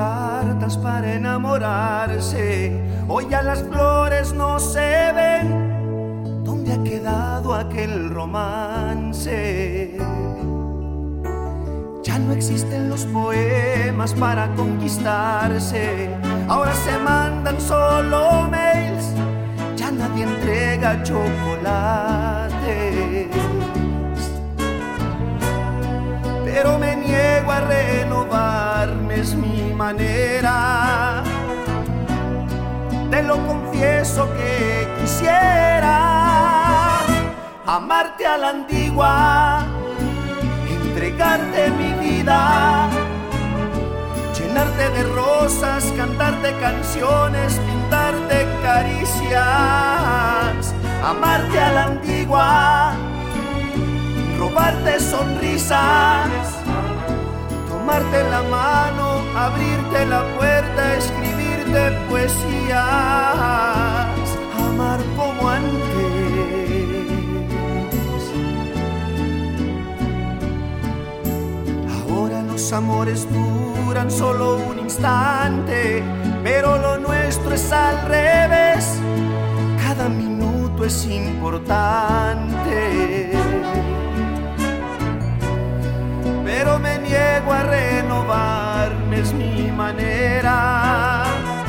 cartas para enamorarse. Hoy ya las flores no se ven. ¿Dónde ha quedado aquel romance? Ya no existen los poemas para conquistarse. Ahora se mandan solo mails. Ya nadie entrega chocolates. Pero me niego a renovarme, es mi manera. Te lo confieso que quisiera amarte a la antigua, entregarte mi vida, llenarte de rosas, cantarte canciones, pintarte caricias. Amarte a la antigua, robarte sonrisas, tomarte la mano, abrirte la puerta, escribirte poesías, amar como antes. Ahora los amores duran solo un instante, pero lo nuestro es al revés. Cada minuto es importante. Pero me niego a renovarme, es mi manera.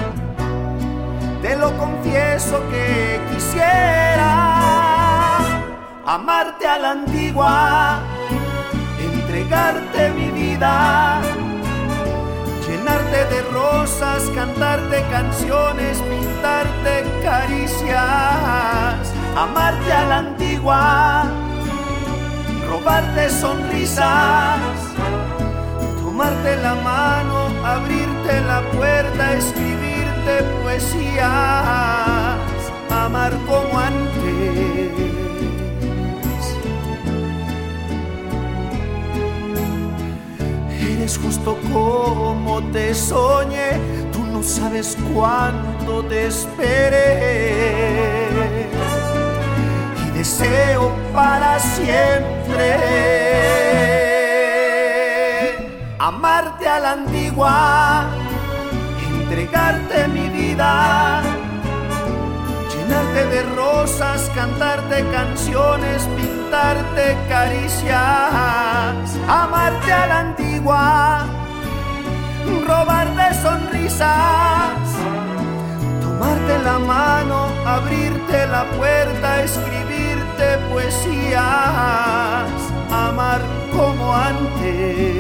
Te lo confieso que quisiera amarte a la antigua, entregarte mi vida, llenarte de rosas, cantarte canciones, pintarte caricias. Amarte a la antigua, robarte sonrisas, tomarte la mano, abrirte la puerta, escribirte poesías, amar como antes. Eres justo como te soñé, tú no sabes cuánto te esperé. Deseo para siempre amarte a la antigua, entregarte mi vida, llenarte de rosas, cantarte canciones, pintarte caricias. Amarte a la antigua, robarte sonrisas, tomarte la mano, abrirte la puerta, escribirte poesías, amar como antes.